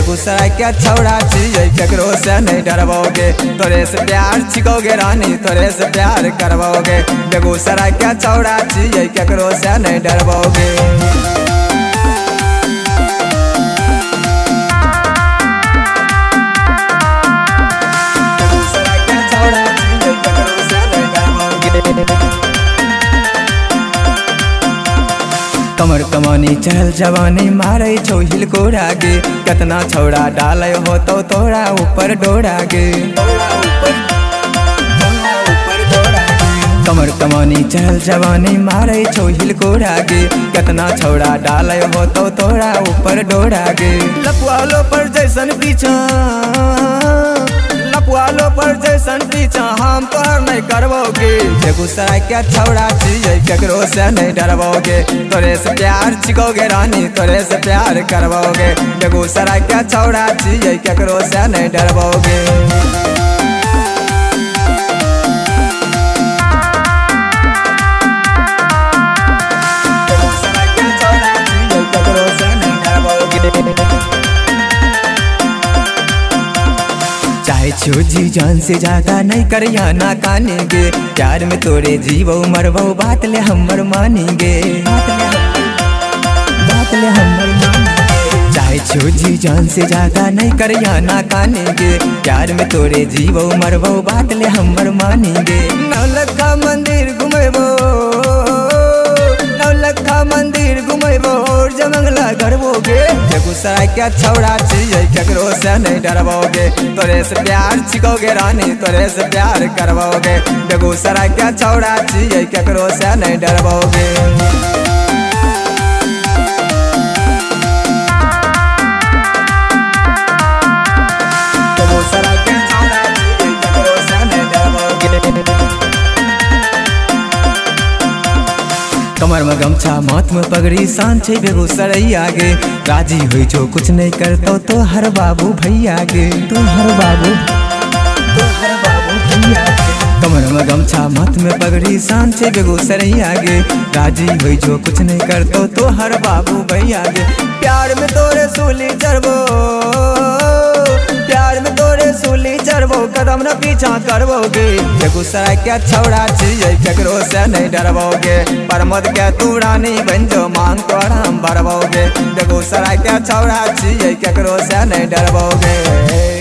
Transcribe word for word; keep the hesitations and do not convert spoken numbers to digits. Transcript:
बेगूसराय के छौड़ा छियै केकरो से नहीं डरबोगे। तोरे से प्यार छिकोगे रानी तोरे से प्यार करबोगे। बेगूसराय के छौड़ा छियै केकरो से नहीं डरबोगे। कमर कमानी चहल जवानी मारे छो हिलकोरा गे। कितना छौड़ा डाले हो तो तोरा ऊपर डोरा गे। कमर कमानी चहल जवानी मारे छो हिलकोरा गे। कितना छौड़ा डाले हो तो तोरा ऊपर डोरा गे। लपवालो पर जैसन पीछा लपवालो पर जैसन पीछा हम तोहर नहीं करबोगे। बेगूसराय के छौड़ा छियै केकरो से नहीं डरबोगे। तोरे से प्यार छिकोगे रानी तोरे से प्यार करबोगे। बेगूसराय के छौड़ा छियै केकरो से नहीं डरबोगे। चाहे छो जी जान से ज्यादा नहीं करिया ना कानेंगे। प्यार में तोरे जीवो मरबो बात ले हमर मानेंगे। बात ले हमर मानेंगे। चाहे छो जी जान से ज्यादा नहीं करिया ना कानेंगे। प्यार में तोरे जीवो मरबो बात ले हमर मानेंगे। नौलखा मंदिर घुमेबो नौलखा मंदिर घुमेबो और जमंगला करबोगे। बेगूसराय के छौड़ा छियै केकरो से नहीं डरबोगे। तोरे से प्यार छिकोगे रानी तोरे से प्यार करबोगे। बेगूसराय के छौड़ा छियै केकरो से नहीं डरबोगे। कमर में गमछा माथ में पगड़ी शान छे बेगूसराय आगे। राजी हुई जो कुछ नहीं करतो तो हर बाबू भैया गे। तो हर बाबू तो हर बाबू भैया गे। कमर में गमछा माथ में पगड़ी शान छे बेगूसराय आगे। राजी हुई जो कुछ नहीं करतो तो हर बाबू भैया गे। प्यार में तोरे सूली चढ़बो प्यार में तोरे सूली चढ़बो कदम न पीछा करबोगे। बेगूसराय के छौड़ा छियै केकरो से नहीं डरबोगे। प्रमोद के तू रानी बन जो मांग तोर हम भरबोगे। बेगूसराय के छौड़ा छियै केकरो से नहीं डरबोगे।